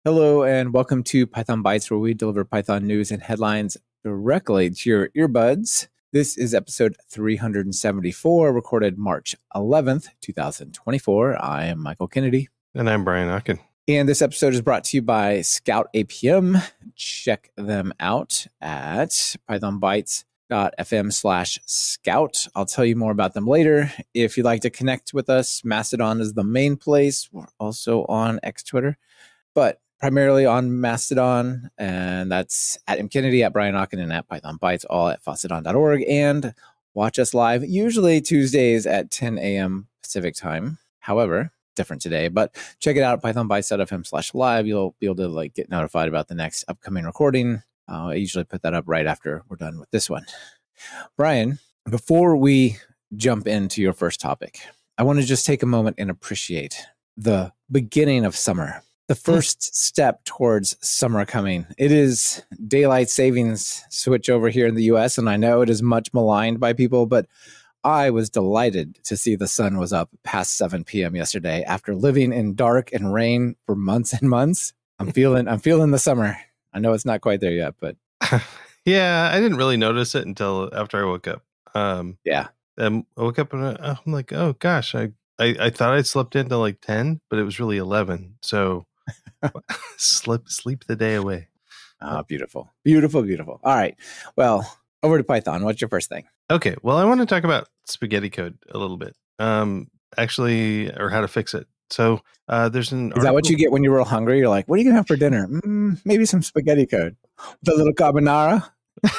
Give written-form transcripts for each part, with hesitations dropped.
Hello and welcome to Python Bytes, where we deliver Python news and headlines directly to your earbuds. This is episode 374, recorded March 11th, 2024. I am Michael Kennedy. And I'm Brian Ocken. And this episode is brought to you by Scout APM. Check them out at pythonbytes.fm/scout. I'll tell you more about them later. If you'd like to connect with us, Mastodon is the main place. We're also on X Twitter, but primarily on Mastodon, and that's at mkennedy, at Brian Ocken, and at Python Bytes, all at faucedon.org. And watch us live, usually Tuesdays at 10 a.m. Pacific time. However, different today, but check it out at pythonbytes.fm/live. You'll be able to get notified about the next upcoming recording. I usually put that up right after we're done with this one. Brian, before we jump into your first topic, I want to just take a moment and appreciate the beginning of summer. The first step towards summer coming. It is daylight savings switch over here in the US, and I know it is much maligned by people, but I was delighted to see the sun was up past 7 p.m. yesterday after living in dark and rain for months and months. I'm feeling the summer. I know it's not quite there yet, but yeah, I didn't really notice it until after I woke up. I woke up and I'm like, oh gosh, I thought I slept into like 10, but it was really 11. So sleep the day away. Oh, beautiful. Beautiful, beautiful. All right. Well, over to Python. What's your first thing? Okay. Well, I want to talk about spaghetti code a little bit. Actually, or how to fix it. So there's an Is that what you get when you're real hungry? You're like, what are you going to have for dinner? Maybe some spaghetti code. The little carbonara?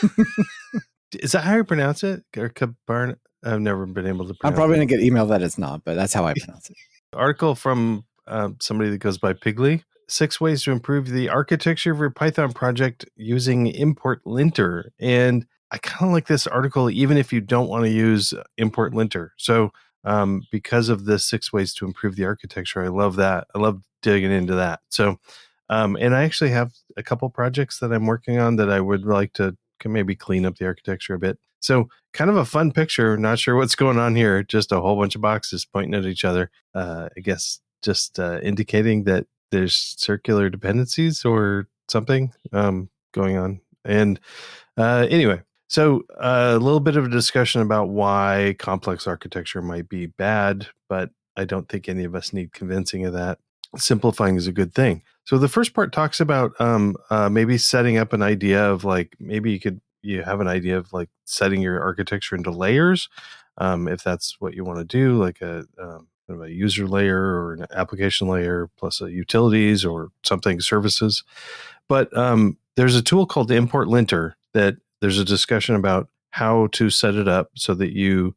Is that how you pronounce it? Or carbonara? I've never been able to pronounce it. I'm probably going to get emailed that it's not, but that's how I pronounce it. Article from somebody that goes by Pigley. 6 ways to improve the architecture of your Python project using import linter. And I kind of like this article, even if you don't want to use import linter. So because of the 6 ways to improve the architecture, I love that. I love digging into that. So, and I actually have a couple projects that I'm working on that I would like to maybe clean up the architecture a bit. So kind of a fun picture. Not sure what's going on here. Just a whole bunch of boxes pointing at each other. I guess just indicating that there's circular dependencies or something going on. And anyway, so a little bit of a discussion about why complex architecture might be bad, but I don't think any of us need convincing of that. Simplifying is a good thing. So the first part talks about maybe setting up an idea of maybe you have an idea of setting your architecture into layers, if that's what you want to do, like a user layer or an application layer plus a utilities or something, services. But there's a tool called import linter that there's a discussion about how to set it up so that you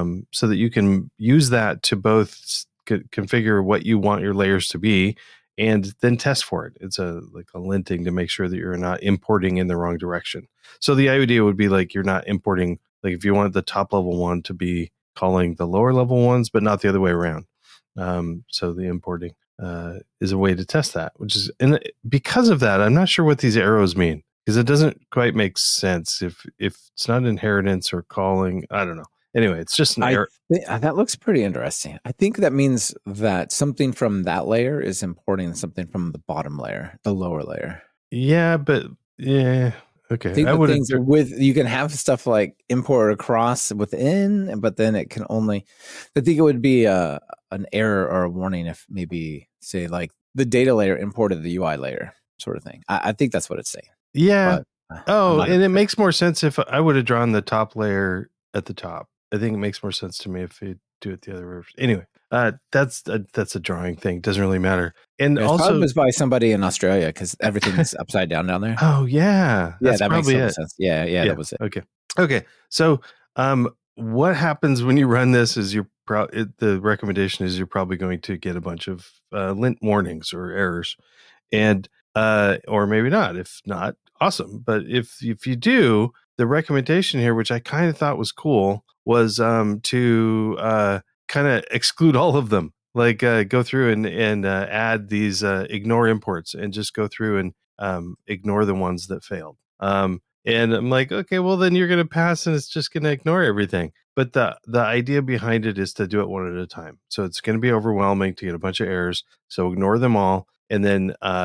can use that to both configure what you want your layers to be and then test for it. It's a linting to make sure that you're not importing in the wrong direction. So the idea would be you're not importing, if you want the top level one to be calling the lower level ones, but not the other way around. So the importing is a way to test that, and because of that, I'm not sure what these arrows mean, because it doesn't quite make sense if it's not inheritance or calling. I don't know. Anyway, it's just an error. That looks pretty interesting. I think that means that something from that layer is importing something from the bottom layer, the lower layer. Yeah, but yeah. Okay. You can have stuff like import across within, but then it can only, I think it would be an error or a warning if maybe say the data layer imported the UI layer sort of thing. I think that's what it's saying. Yeah. And it makes more sense if I would have drawn the top layer at the top. I think it makes more sense to me if you do it the other way. Anyway, that's a drawing thing. Doesn't really matter. And also, it was by somebody in Australia because everything's upside down there. Oh yeah, that makes sense. Yeah, that was it. Okay. So, what happens when you run this is the recommendation is you're probably going to get a bunch of lint warnings or errors, and or maybe not. If not, awesome. But if you do, the recommendation here, which I kind of thought was cool, was to kind of exclude all of them. Go through and add these ignore imports and just go through and ignore the ones that failed. And I'm like, okay, well then you're going to pass and it's just going to ignore everything. But the idea behind it is to do it one at a time. So it's going to be overwhelming to get a bunch of errors. So ignore them all and then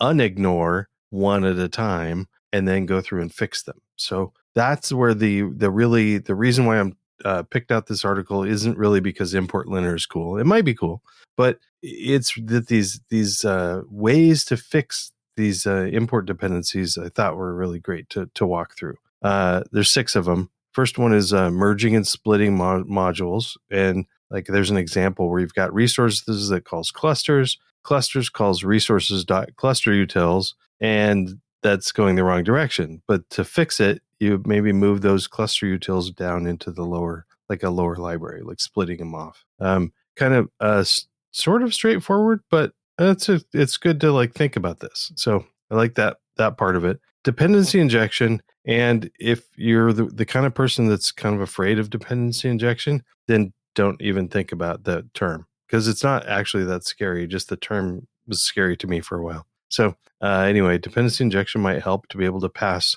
unignore one at a time and then go through and fix them. So that's where the reason why I'm picked out this article isn't really because import linter is cool. It might be cool, but it's that these ways to fix these import dependencies I thought were really great to walk through. There's 6 of them. First one is merging and splitting modules. And like there's an example where you've got resources that calls clusters calls resources.clusterutils, and that's going the wrong direction. But to fix it, you maybe move those cluster utils down into the lower library, like splitting them off. Kind of sort of straightforward, but it's good to like think about this. So I like that part of it. Dependency injection. And if you're the kind of person that's kind of afraid of dependency injection, then don't even think about the term, because it's not actually that scary. Just the term was scary to me for a while. So anyway, dependency injection might help to be able to pass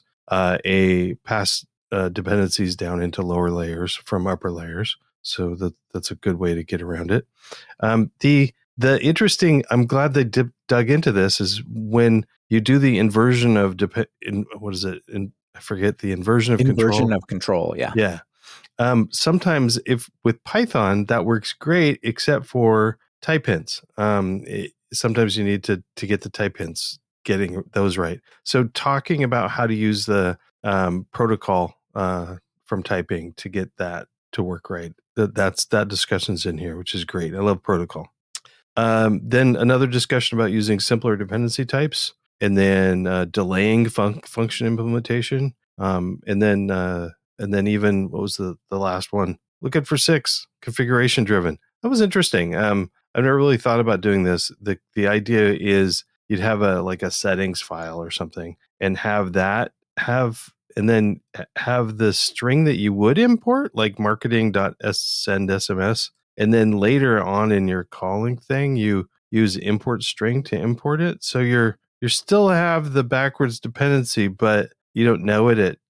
dependencies down into lower layers from upper layers. So that's a good way to get around it. The interesting, I'm glad they dug into this, is when you do the inversion of I forget the inversion of control. Inversion of control, yeah. Yeah. Sometimes if with Python, that works great, except for type hints. Sometimes you need to get the type hints, getting those right. So talking about how to use the protocol from typing to get that to work right. That discussion's in here, which is great. I love protocol. Then another discussion about using simpler dependency types, and then delaying function implementation. And then even, what was the last one? Looking for 6, configuration driven. That was interesting. I've never really thought about doing this. The idea is you'd have a settings file or something, and have the string that you would import, like marketing.send SMS. And then later on in your calling thing, you use import string to import it. So you still have the backwards dependency, but you don't know it at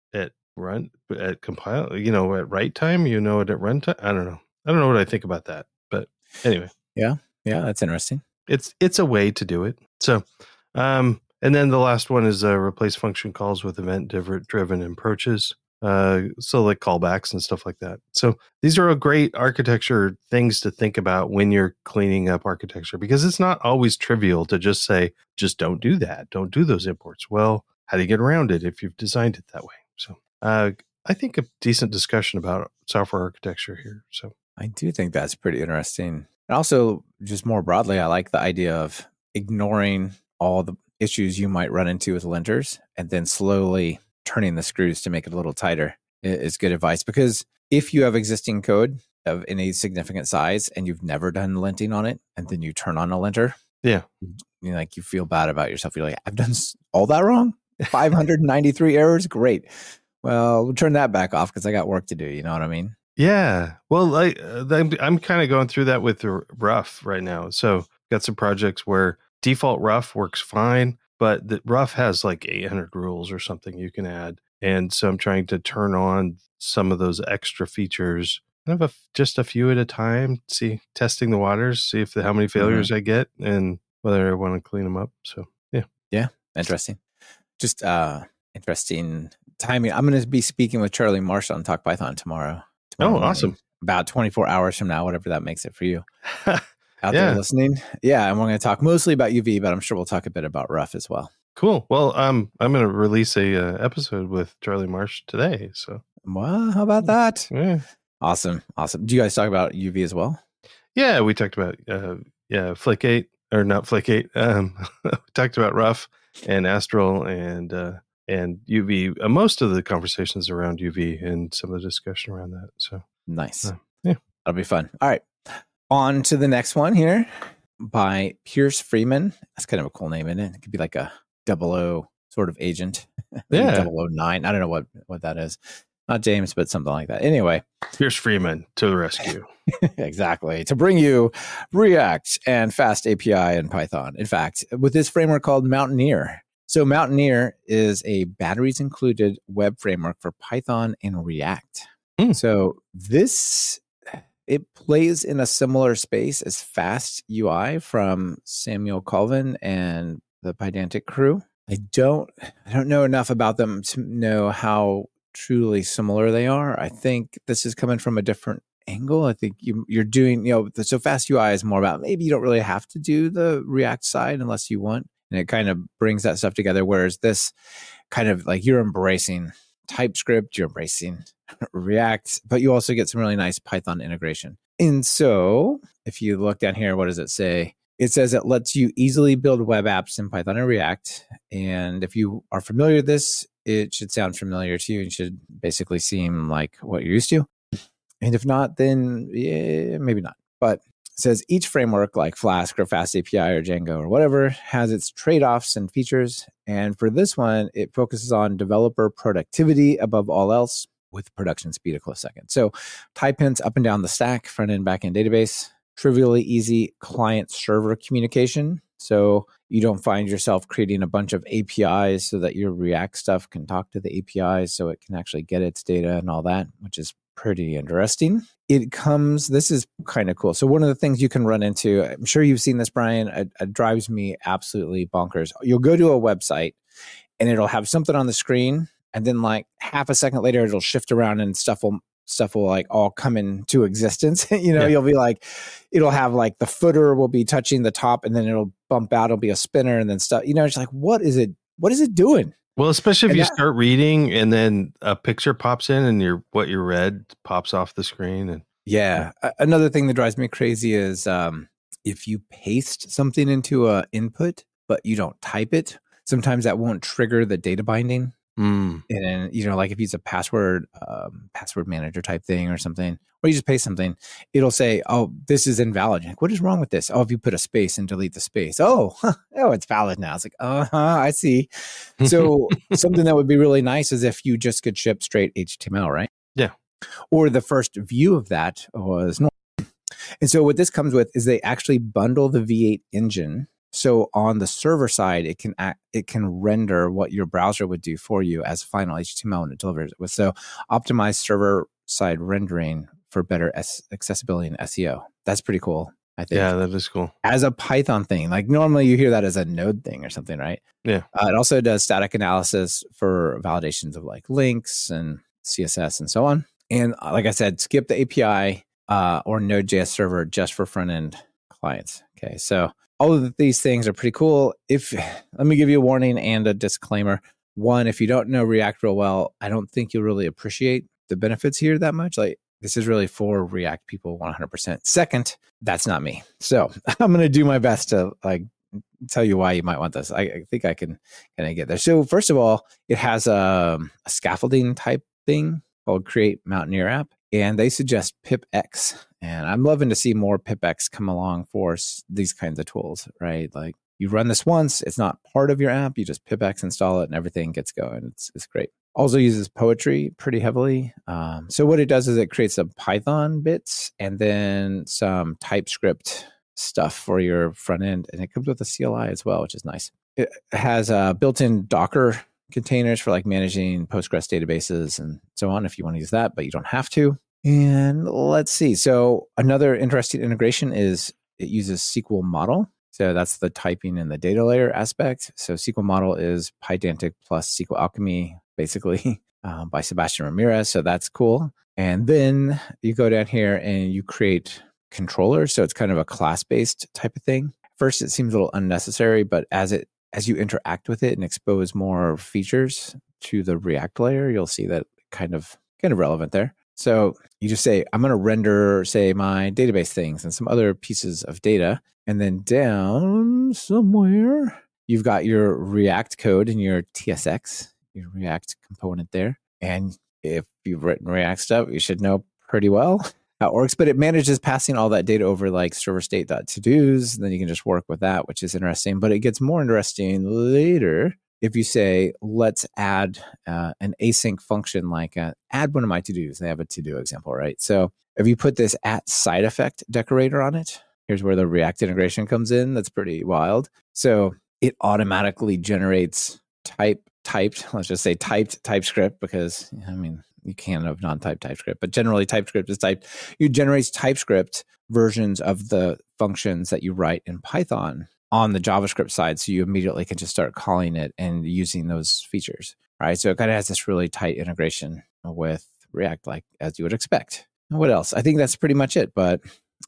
compile, at write time, it at runtime. I don't know what I think about that, but anyway. Yeah, that's interesting. It's a way to do it. So, and then the last one is replace function calls with event-driven approaches. So like callbacks and stuff like that. So these are a great architecture things to think about when you're cleaning up architecture, because it's not always trivial to just say, just don't do that. Don't do those imports. Well, how do you get around it if you've designed it that way? So I think a decent discussion about software architecture here. So I do think that's pretty interesting. And also, just more broadly, I like the idea of ignoring all the issues you might run into with linters and then slowly turning the screws to make it a little tighter is good advice. Because if you have existing code of any significant size and you've never done linting on it, and then you turn on a linter, yeah, you feel bad about yourself. You're like, I've done all that wrong. 593 errors. Great. Well, we'll turn that back off because I got work to do. You know what I mean? Yeah. Well, I'm kind of going through that with the Rough right now. So got some projects where default Rough works fine, but the Rough has like 800 rules or something you can add. And so I'm trying to turn on some of those extra features, kind of just a few at a time, testing the waters, see how many failures I get and whether I want to clean them up. So, yeah. Yeah. Interesting. Just interesting timing. I'm going to be speaking with Charlie Marsh on Talk Python tomorrow morning, awesome. About 24 hours from now, whatever that makes it for you out there listening. Yeah. And we're going to talk mostly about UV, but I'm sure we'll talk a bit about Rough as well. Cool. Well, I'm going to release a episode with Charlie Marsh today. So, well, how about that? Yeah. Awesome. Do you guys talk about UV as well? Yeah, we talked about Flick 8, or not Flick 8. We talked about Rough and Astral and UV. Most of the conversations around UV and some of the discussion around that. So nice. Yeah, that'll be fun. All right, on to the next one here by Pierce Freeman. That's kind of a cool name, isn't it? It could be like a 00 sort of agent. Yeah, 009. I don't know what that is. Not James, but something like that. Anyway, Pierce Freeman to the rescue. Exactly. To bring you React and Fast API in Python. In fact, with this framework called Mountaineer. So Mountaineer is a batteries included web framework for Python and React. So it plays in a similar space as Fast UI from Samuel Colvin and the Pydantic crew. I don't know enough about them to know how truly similar they are. I think this is coming from a different angle. I think you're doing, so Fast UI is more about maybe you don't really have to do the React side unless you want. And it kind of brings that stuff together. Whereas this kind of like you're embracing TypeScript, you're embracing React, but you also get some really nice Python integration. And so if you look down here, what does it say? It says it lets you easily build web apps in Python and React. And if you are familiar with this, it should sound familiar to you. It should basically seem like what you're used to. And if not, then maybe not. But it says each framework like Flask or Fast API or Django or whatever has its trade-offs and features. And for this one, it focuses on developer productivity above all else with production speed a close second. So type hints up and down the stack, front end, back end database, trivially easy client server communication. So you don't find yourself creating a bunch of APIs so that your React stuff can talk to the APIs so it can actually get its data and all that, which is pretty interesting. This is kind of cool. So one of the things you can run into, I'm sure you've seen this, Brian, it drives me absolutely bonkers. You'll go to a website and it'll have something on the screen, and then like half a second later, it'll shift around and stuff will like all come into existence. You'll be like, it'll have like the footer will be touching the top and then it'll bump out. It'll be a spinner and then stuff, it's like, what is it doing? Well, especially if you start reading and then a picture pops in and what you read pops off the screen. And yeah. Another thing that drives me crazy is if you paste something into a input, but you don't type it, sometimes that won't trigger the data binding. And then, like if you use a password manager type thing or something, or you just paste something, it'll say, oh, this is invalid. You're like, what is wrong with this? Oh, if you put a space and delete the space. Oh, it's valid now. It's like, I see. So something that would be really nice is if you just could ship straight HTML, right? Yeah. Or the first view of that was normal. And so what this comes with is they actually bundle the V8 engine. So on the server side, it can render what your browser would do for you as final HTML when it delivers it. So optimized server side rendering for better accessibility and SEO. That's pretty cool, I think. Yeah, that is cool. As a Python thing, like normally you hear that as a Node thing or something, right? Yeah. It also does static analysis for validations of like links and CSS and so on. And like I said, skip the API or Node.js server just for front end clients. Okay, so all of these things are pretty cool. Let me give you a warning and a disclaimer. One, if you don't know React real well, I don't think you'll really appreciate the benefits here that much. Like this is really for React people 100%. Second, that's not me. So I'm going to do my best to like tell you why you might want this. I think I can kind of get there. So first of all, it has a scaffolding type thing called Create Mountaineer app. And they suggest pipx. And I'm loving to see more pipx come along for these kinds of tools, right? Like you run this once, it's not part of your app. You just pipx install it and everything gets going. It's great. Also uses Poetry pretty heavily. So what it does is it creates some Python bits and then some TypeScript stuff for your front end. And it comes with a CLI as well, which is nice. It has built-in Docker containers for like managing Postgres databases and so on if you want to use that, but you don't have to. And let's see. So another interesting integration is it uses SQL Model. So that's the typing and the data layer aspect. So SQL Model is Pydantic plus SQL Alchemy, basically, by Sebastian Ramirez. So that's cool. And then you go down here and you create controllers. So it's kind of a class-based type of thing. First, it seems a little unnecessary, but as you interact with it and expose more features to the React layer, you'll see that kind of relevant there. So you just say, I'm going to render, say, my database things and some other pieces of data. And then down somewhere, you've got your React code and your TSX, your React component there. And if you've written React stuff, you should know pretty well how it works. But it manages passing all that data over like server state.todos. And then you can just work with that, which is interesting. But it gets more interesting later. If you say, let's add an async function like add one of my to-dos, they have a to-do example, right? So if you put this @side effect decorator on it, here's where the React integration comes in. That's pretty wild. So it automatically generates let's just say typed TypeScript because, you can't have non-typed TypeScript, but generally TypeScript is typed. It generates TypeScript versions of the functions that you write in Python on the JavaScript side. So you immediately can just start calling it and using those features, right? So it kind of has this really tight integration with React, like as you would expect. What else? I think that's pretty much it. But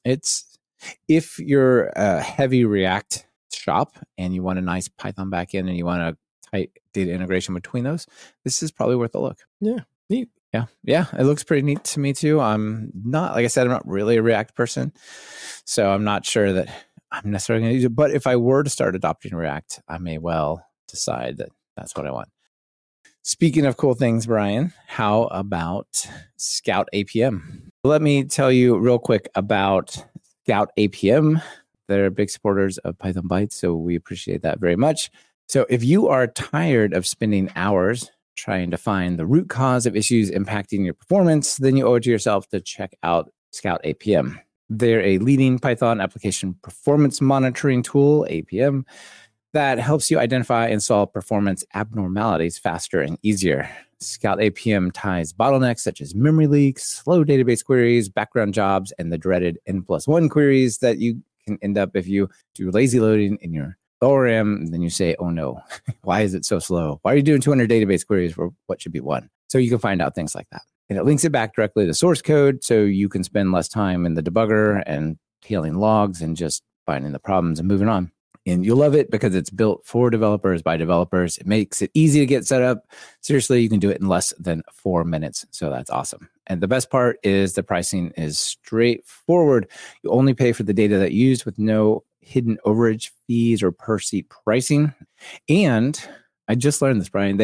if you're a heavy React shop and you want a nice Python backend and you want a tight data integration between those, this is probably worth a look. Yeah, neat. Yeah, it looks pretty neat to me too. I'm not, like I said, I'm not really a React person, so I'm not sure that I'm necessarily going to use it. But if I were to start adopting React, I may well decide that that's what I want. Speaking of cool things, Brian, how about Scout APM? Let me tell you real quick about Scout APM. They're big supporters of Python Bytes, so we appreciate that very much. So if you are tired of spending hours trying to find the root cause of issues impacting your performance, then you owe it to yourself to check out Scout APM. They're a leading Python application performance monitoring tool, APM, that helps you identify and solve performance abnormalities faster and easier. Scout APM ties bottlenecks such as memory leaks, slow database queries, background jobs, and the dreaded N+1 queries that you can end up if you do lazy loading in your ORM, and then you say, oh no, why is it so slow? Why are you doing 200 database queries for what should be one? So you can find out things like that. And it links it back directly to source code so you can spend less time in the debugger and tailing logs and just finding the problems and moving on. And you'll love it because it's built for developers by developers. It makes it easy to get set up. Seriously, you can do it in less than 4 minutes. So that's awesome. And the best part is the pricing is straightforward. You only pay for the data that you used with no hidden overage fees or per seat pricing. And I just learned this, Brian.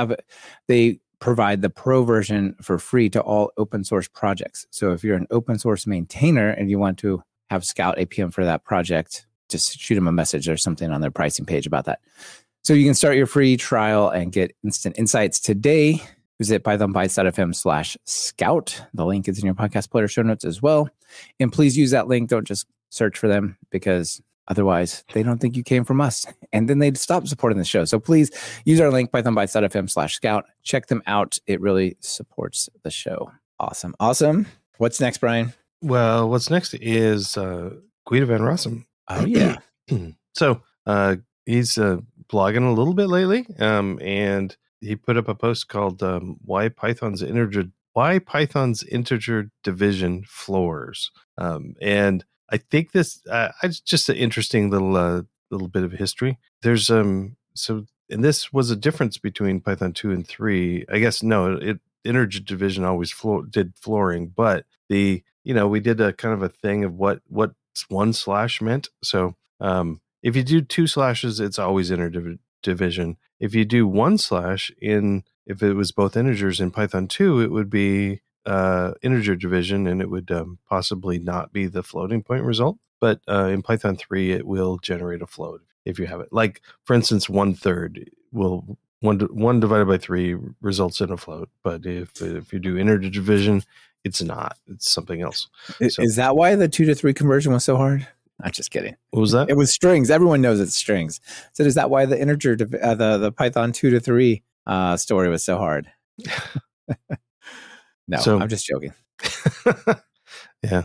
They provide the pro version for free to all open source projects. So if you're an open source maintainer and you want to have Scout APM for that project, just shoot them a message or something on their pricing page about that. So you can start your free trial and get instant insights today. Visit pythonbytes.fm/scout. The link is in your podcast player show notes as well. And please use that link. Don't just search for them because otherwise they don't think you came from us. And then they'd stop supporting the show. So please use our link, pythonbytes.fm/scout. Check them out. It really supports the show. Awesome. What's next, Brian? Well, what's next is Guido van Rossum. Oh, yeah. So he's blogging a little bit lately, and he put up a post called "Why Python's Integer Division Floors," and I think this it's just an interesting little bit of history. There's and this was a difference between Python 2 and 3. I guess integer division always did flooring, but we did a kind of a thing of what 1/ meant. So if you do 2 slashes, it's always integer division. If you do 1/ if it was both integers in Python 2, it would be integer division, and it would possibly not be the floating point result. But in Python 3, it will generate a float if you have it. Like, for instance, 1/3 will 1 divided by 3 results in a float. But if you do integer division, it's not. It's something else. Is that why the 2 to 3 conversion was so hard? I'm just kidding. What was that? It was strings. Everyone knows it's strings. So is that why the integer, the Python 2 to 3 story was so hard? No, I'm just joking. Yeah.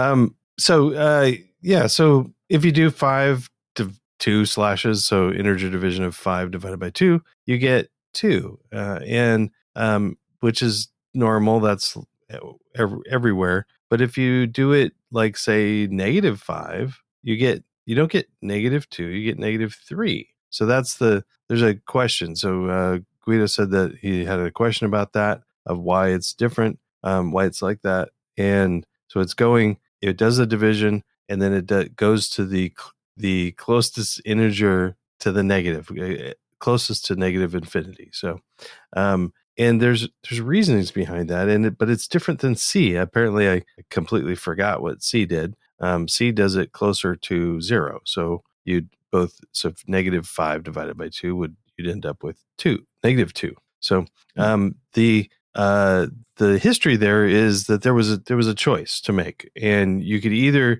So if you do 5 to 2 slashes, so integer division of 5 divided by 2, you get 2, and which is normal. That's everywhere. But if you do it like, say, -5, you don't get -2, you get -3. So there's a question. So Guido said that he had a question about that, of why it's different, why it's like that. And so it does the division, and then it goes to the closest integer to the negative, closest to negative infinity. So, and there's reasonings behind that, but it's different than C. Apparently, I completely forgot what C did. C does it closer to 0. So -5 divided by 2 you'd end up with -2. So the history there is that there was a choice to make, and you could either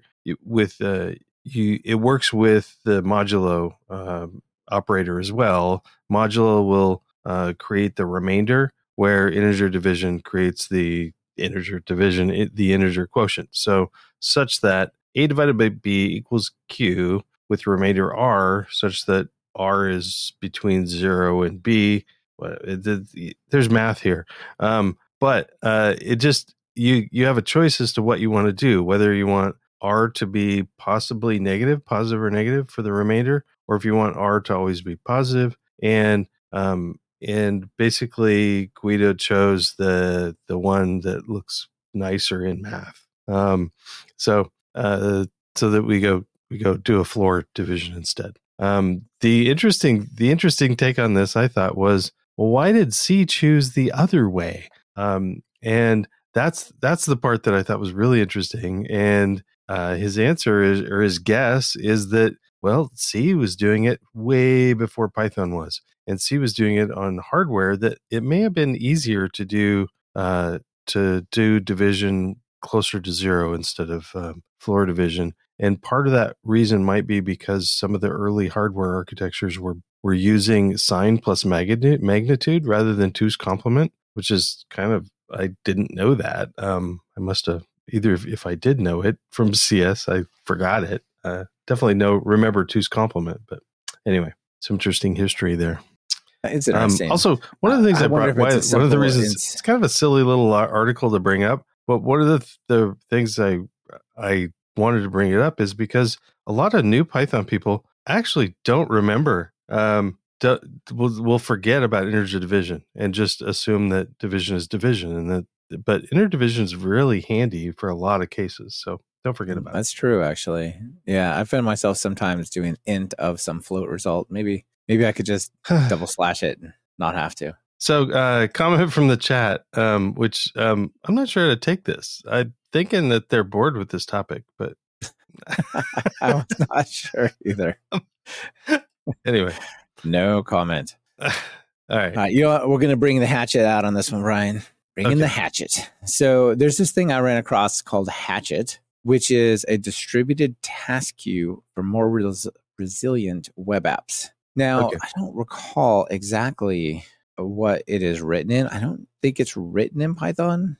it works with the modulo operator as well. Modulo will create the remainder, where integer division creates the integer division, the integer quotient. So such that A divided by B equals Q, with remainder R, such that R is between 0 and B. There's math here. But it just, you have a choice as to what you want to do, whether you want R to be possibly negative, positive or negative for the remainder, or if you want R to always be positive. And basically Guido chose the one that looks nicer in math. So that we go do a floor division instead. The interesting take on this, I thought, was, well, why did C choose the other way? And that's the part that I thought was really interesting. And his answer is, or his guess is that, well, C was doing it way before Python was, and C was doing it on hardware that it may have been easier to do division closer to 0 instead of floor division. And part of that reason might be because some of the early hardware architectures were using sign plus magnitude rather than 2's complement, which is kind of, I didn't know that. I must have, either if I did know it from CS, I forgot it. Definitely remember 2's complement. But anyway, some interesting history there. It's interesting. Also, one of the things one of the reasons, it's kind of a silly little article to bring up, but one of the things I wanted to bring it up is because a lot of new Python people actually don't remember, will forget about integer division and just assume that division is division, but integer division is really handy for a lot of cases. So don't forget about it. That's true, actually. Yeah, I find myself sometimes doing int of some float result. Maybe I could just double slash it and not have to. So comment from the chat, which I'm not sure how to take this. I'm thinking that they're bored with this topic, but I was not sure either. Anyway. No comment. All right. You know what? We're going to bring the hatchet out on this one, Brian. Bring in the hatchet. So there's this thing I ran across called Hatchet, which is a distributed task queue for more resilient web apps. Now, I don't recall exactly what it is written in. I don't think it's written in Python.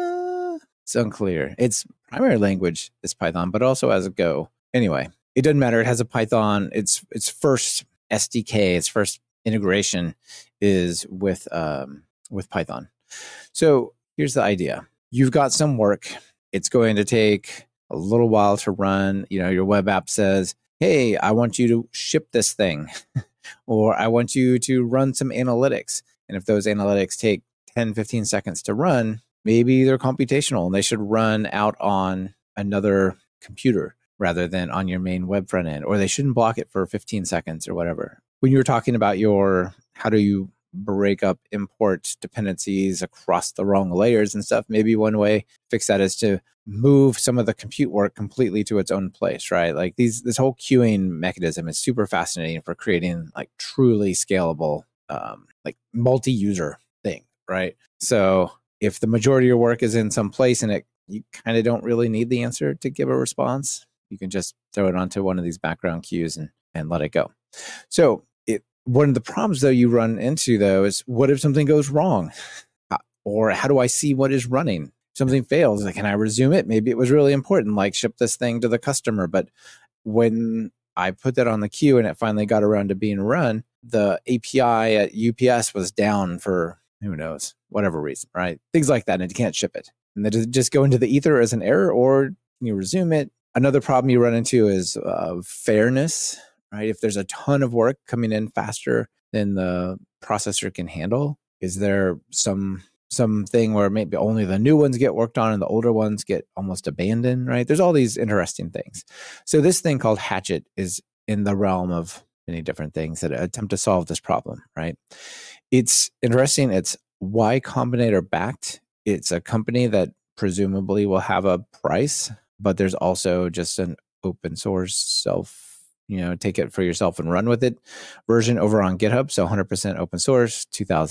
It's unclear. Its primary language is Python, but also has a Go. Anyway, it doesn't matter. It has a Python. Its first SDK, its first integration is with Python. So here's the idea. You've got some work. It's going to take a little while to run. You know, your web app says, hey, I want you to ship this thing, or I want you to run some analytics. And if those analytics take 10, 15 seconds to run, maybe they're computational and they should run out on another computer rather than on your main web front end, or they shouldn't block it for 15 seconds or whatever. When you were talking about how do you break up import dependencies across the wrong layers and stuff, maybe one way to fix that is to move some of the compute work completely to its own place, right? Like this whole queuing mechanism is super fascinating for creating like truly scalable, like multi-user thing, right? So if the majority of your work is in some place and you kind of don't really need the answer to give a response, you can just throw it onto one of these background queues and let it go. So one of the problems, though, you run into, though, is what if something goes wrong? Or how do I see what is running? If something fails, can I resume it? Maybe it was really important, like ship this thing to the customer. But when I put that on the queue and it finally got around to being run, the API at UPS was down for who knows, whatever reason, right? Things like that, and you can't ship it. And then does it just go into the ether as an error, or can you resume it? Another problem you run into is fairness, right? If there's a ton of work coming in faster than the processor can handle, is there some thing where maybe only the new ones get worked on and the older ones get almost abandoned, right? There's all these interesting things. So this thing called Hatchet is in the realm of many different things that attempt to solve this problem, right? It's interesting. It's Y Combinator backed. It's a company that presumably will have a price, but there's also just an open source take it for yourself and run with it version over on GitHub. So 100% open source,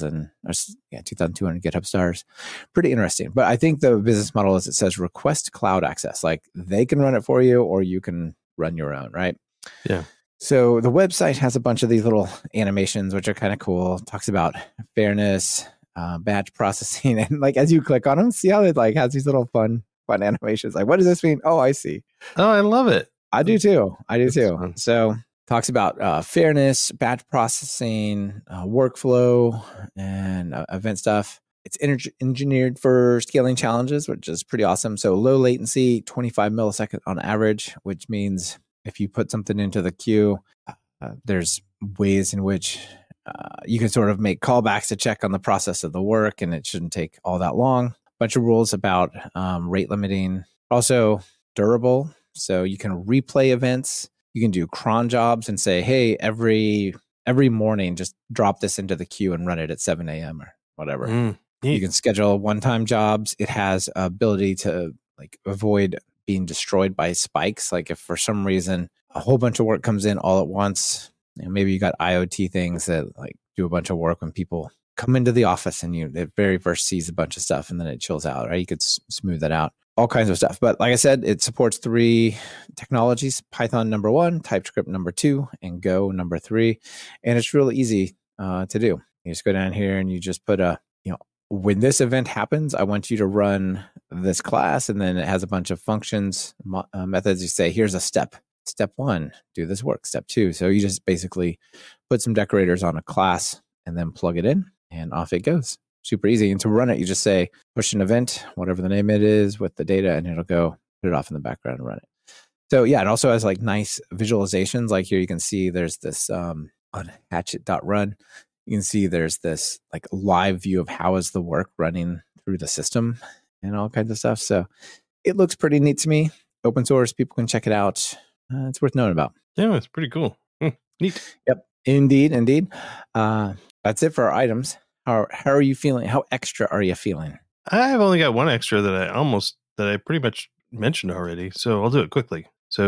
2,200 GitHub stars. Pretty interesting. But I think the business model is it says request cloud access. Like they can run it for you or you can run your own, right? Yeah. So the website has a bunch of these little animations, which are kind of cool. It talks about fairness, batch processing. And like as you click on them, see how it like has these little fun animations. Like, what does this mean? Oh, I see. Oh, I love it. I do too. That's fun. So talks about fairness, batch processing, workflow, and event stuff. It's engineered for scaling challenges, which is pretty awesome. So low latency, 25 millisecond on average, which means if you put something into the queue, there's ways in which you can sort of make callbacks to check on the process of the work, and it shouldn't take all that long. Bunch of rules about rate limiting. Also durable. So you can replay events. You can do cron jobs and say, hey, every morning, just drop this into the queue and run it at 7 a.m. or whatever. You can schedule one-time jobs. It has ability to like avoid being destroyed by spikes. Like if for some reason a whole bunch of work comes in all at once, maybe you got IoT things that like do a bunch of work when people come into the office and it very first sees a bunch of stuff and then it chills out, right? You could smooth that out. All kinds of stuff. But like I said, it supports 3 technologies, Python number 1, TypeScript number 2, and Go number 3. And it's really easy to do. You just go down here and you just put when this event happens, I want you to run this class. And then it has a bunch of functions, methods. You say, here's a step. Step 1, do this work. Step 2. So you just basically put some decorators on a class and then plug it in and off it goes. Super easy. And to run it, you just say push an event, whatever the name it is, with the data, and it'll go put it off in the background and run it. So yeah, it also has like nice visualizations. Like here you can see there's this on hatchet.run. You can see there's this like live view of how is the work running through the system and all kinds of stuff. So it looks pretty neat to me. Open source, people can check it out. It's worth knowing about. Yeah, it's pretty cool. Neat. Yep. Indeed. That's it for our items. How are you feeling? How extra are you feeling? I've only got one extra that I pretty much mentioned already. So I'll do it quickly.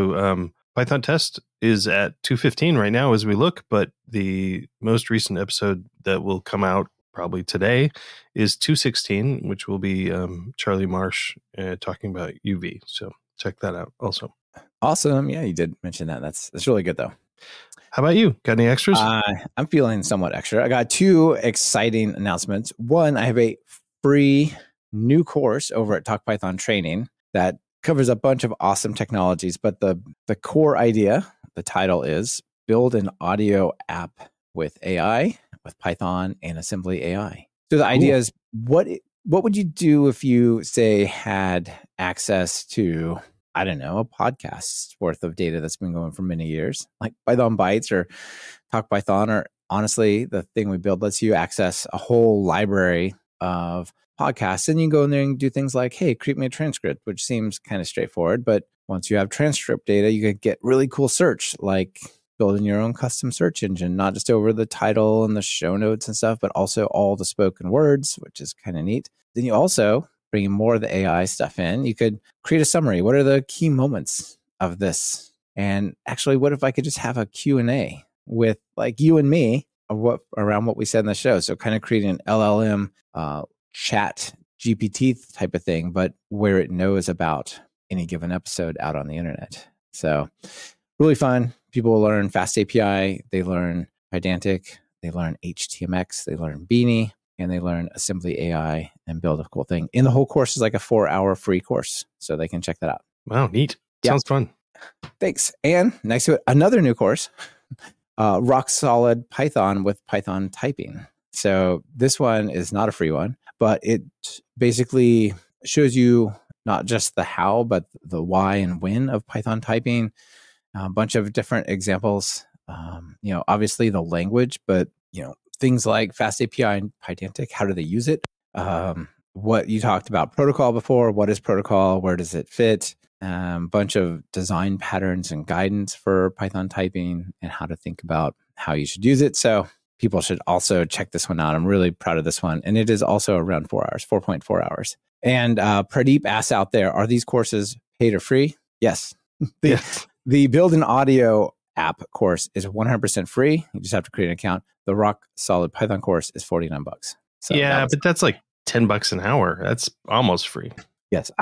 So Python test is at 2:15 right now as we look, but the most recent episode that will come out probably today is 2:16, which will be Charlie Marsh talking about UV. So check that out also. Awesome. Yeah, you did mention that. That's really good though. How about you? Got any extras? I'm feeling somewhat extra. I got 2 exciting announcements. One, I have a free new course over at Talk Python Training that covers a bunch of awesome technologies, but the core idea, the title is Build an Audio App with AI, with Python and Assembly AI. So the idea is what would you do if you, say, had access to, I don't know, a podcast's worth of data that's been going for many years, like Python Bytes or Talk Python, or honestly, the thing we build lets you access a whole library of podcasts. And you can go in there and do things like, hey, create me a transcript, which seems kind of straightforward. But once you have transcript data, you can get really cool search, like building your own custom search engine, not just over the title and the show notes and stuff, but also all the spoken words, which is kind of neat. Then you also bringing more of the AI stuff in, you could create a summary. What are the key moments of this? And actually, what if I could just have a Q&A with like you and me of around what we said in the show? So kind of creating an LLM chat GPT type of thing, but where it knows about any given episode out on the internet. So really fun. People will learn Fast API. They learn Pydantic. They learn HTMX. They learn Beanie. And they learn Assembly AI and build a cool thing. And the whole course is like a 4-hour free course. So they can check that out. Wow, neat. Yeah. Sounds fun. Thanks. And next to it, another new course, Rock Solid Python with Python typing. So this one is not a free one, but it basically shows you not just the how, but the why and when of Python typing. A bunch of different examples. Obviously the language, but things like Fast API and Pydantic, how do they use it? What you talked about protocol before, what is protocol? Where does it fit? Bunch of design patterns and guidance for Python typing and how to think about how you should use it. So people should also check this one out. I'm really proud of this one. And it is also around 4 hours, 4.4 hours. And Pradeep asks out there, are these courses paid or free? Yes. The Build an Audio App course is 100% free. You just have to create an account. The Rock Solid Python course is $49. So but that's like $10 an hour. That's almost free. Yes,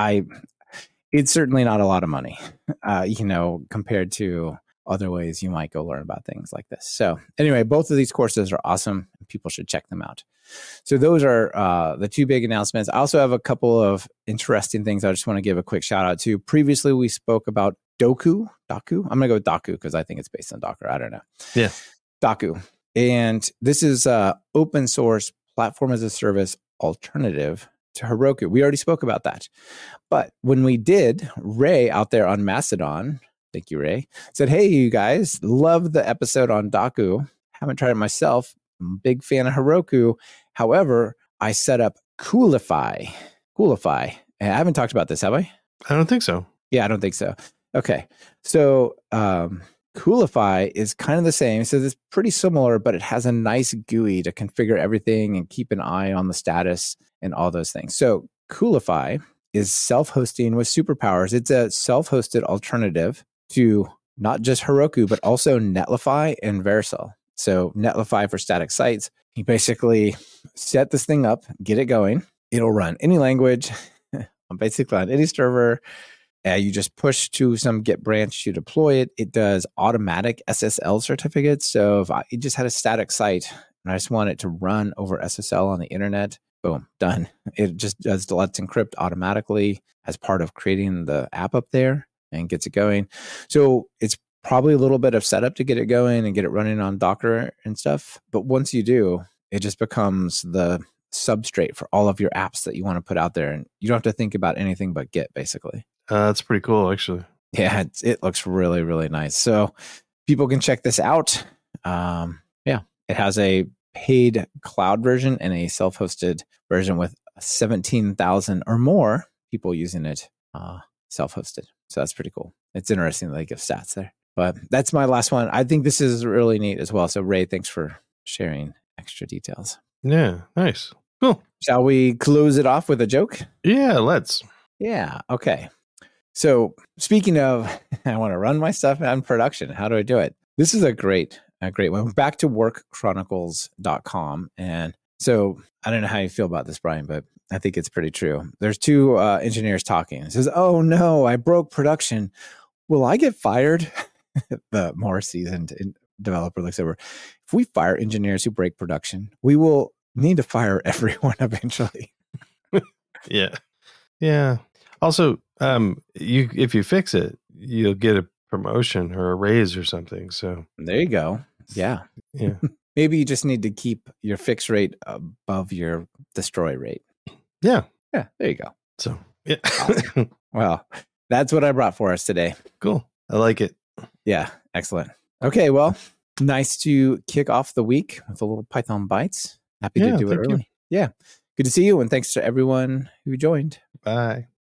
it's certainly not a lot of money, compared to other ways you might go learn about things like this. So anyway, both of these courses are awesome. People should check them out. So those are the 2 big announcements. I also have a couple of interesting things I just want to give a quick shout out to. Previously, we spoke about Doku. Daku. I'm going to go with Daku because I think it's based on Docker. I don't know. Yeah. Daku. And this is a open source platform as a service alternative to Heroku. We already spoke about that. But when we did, Ray out there on Mastodon, thank you, Ray, said, hey, you guys, love the episode on Daku. Haven't tried it myself. I'm a big fan of Heroku. However, I set up Coolify. Coolify. I haven't talked about this, have I? I don't think so. Yeah, I don't think so. Okay. So Coolify is kind of the same. So it's pretty similar, but it has a nice GUI to configure everything and keep an eye on the status and all those things. So Coolify is self-hosting with superpowers. It's a self-hosted alternative to not just Heroku, but also Netlify and Vercel. So Netlify for static sites. You basically set this thing up, get it going. It'll run any language, basically on any server. You just push to some Git branch to deploy it. It does automatic SSL certificates. So if it just had a static site and I just want it to run over SSL on the internet, boom, done. It just does lets encrypt automatically as part of creating the app up there and gets it going. So it's probably a little bit of setup to get it going and get it running on Docker and stuff. But once you do, it just becomes the substrate for all of your apps that you want to put out there. And you don't have to think about anything but Git, basically. That's pretty cool, actually. Yeah, it looks really, really nice. So people can check this out. Yeah, it has a paid cloud version and a self-hosted version with 17,000 or more people using it self-hosted. So that's pretty cool. It's interesting that they give stats there. But that's my last one. I think this is really neat as well. So Ray, thanks for sharing extra details. Yeah, nice. Cool. Shall we close it off with a joke? Yeah, let's. Yeah, okay. So speaking of, I want to run my stuff on production. How do I do it? This is a great one. Back to workchronicles.com. And so I don't know how you feel about this, Brian, but I think it's pretty true. There's two engineers talking. It says, oh no, I broke production. Will I get fired? The more seasoned developer looks over. If we fire engineers who break production, we will need to fire everyone eventually. Yeah. Yeah. Also, if you fix it, you'll get a promotion or a raise or something. So there you go. Yeah. Yeah. Maybe you just need to keep your fix rate above your destroy rate. Yeah. Yeah. There you go. So yeah. Awesome. Well, that's what I brought for us today. Cool. I like it. Yeah. Excellent. Okay. Well, nice to kick off the week with a little Python Bites. Happy to do it early. Yeah. Good to see you. And thanks to everyone who joined. Bye.